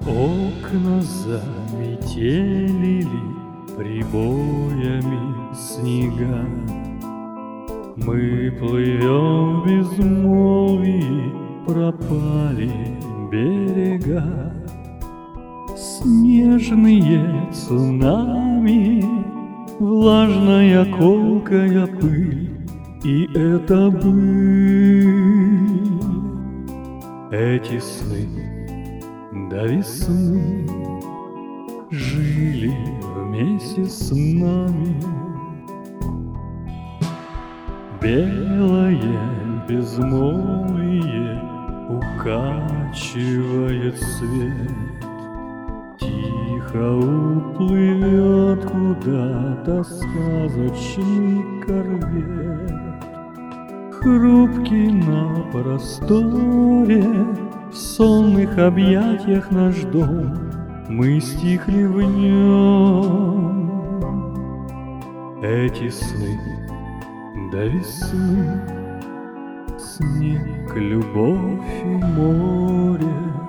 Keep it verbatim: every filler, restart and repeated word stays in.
Окна заметелили прибоями снега. Мы плывем в безмолвии, пропали берега. Снежные цунами, влажная колкая пыль, и это быль. Эти сны до весны жили вместе с нами. Белое безмолвие укачивает свет, тихо уплывет куда-то сказочный корвет. Хрупкий на просторе, в сонных объятиях наш дом, мы стихли в нем. Эти сны до весны, снег, любовь и море.